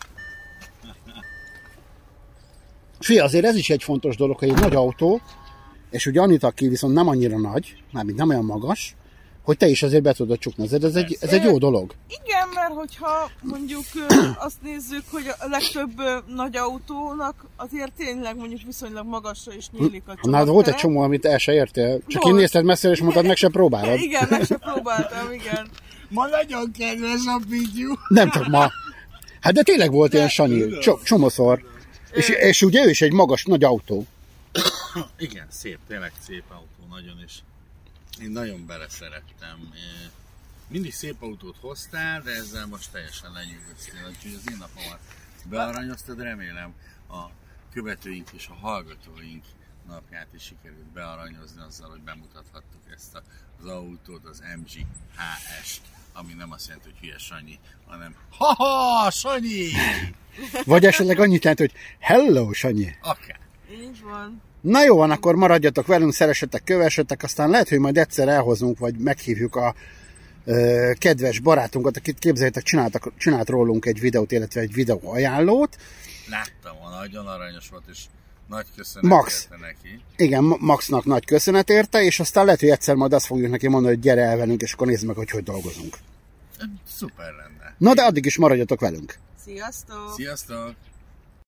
Fia, azért ez is egy fontos dolog, hogy egy nagy autó, és ugye Anita, aki viszont nem annyira nagy, mármint nem olyan magas, hogy te is azért be tudod csukni. Ezért ez egy, ez egy jó dolog.
Igen, mert hogyha mondjuk ö, azt nézzük, hogy a legtöbb ö, nagy autónak azért tényleg mondjuk viszonylag magasra is nyílik a csomagtere.
Na, volt egy csomó, amit el se értél. Csak
Volt.
én nézted messzire, és mondtad, meg se próbálod.
Igen, meg se próbáltam, igen.
Ma nagyon kedves a figyú.
Nem csak ma. Hát de tényleg volt ilyen Sanyi, Cso- csomószor. És, és ugye ő is egy magas, nagy autó.
Igen, szép, tényleg szép autó, nagyon is. Én nagyon beleszerettem. Én- Mindig szép autót hoztál, de ezzel most teljesen lenyűgöztél. Úgyhogy az én napomat bearanyoztad, remélem a követőink és a hallgatóink napját is sikerült bearanyozni azzal, hogy bemutathattuk ezt az autót, az em gé há es-t, ami nem azt jelenti, hogy hülye Sanyi, hanem ha-ha, Sanyi!
Vagy esetleg annyit jelent, hogy hello, Sanyi.
Akár.
Így van.
Na jó van, akkor maradjatok velünk, szeressetek, kövessetek, aztán lehet, hogy majd egyszer elhozunk, vagy meghívjuk a ö, kedves barátunkat, akit képzeljétek, csináltak, csinált rólunk egy videót, illetve egy videó ajánlót.
Láttam, a nagyon aranyos volt, és nagy köszönet
Max.
érte neki.
Igen, Maxnak nagy köszönet érte, és aztán lehet, hogy egyszer majd azt fogjuk neki mondani, hogy gyere el velünk, és akkor nézd meg, hogy hogy dolgozunk.
Szuper lenne.
Na de addig is maradjatok velünk.
Sziasztok!
Sziasztok!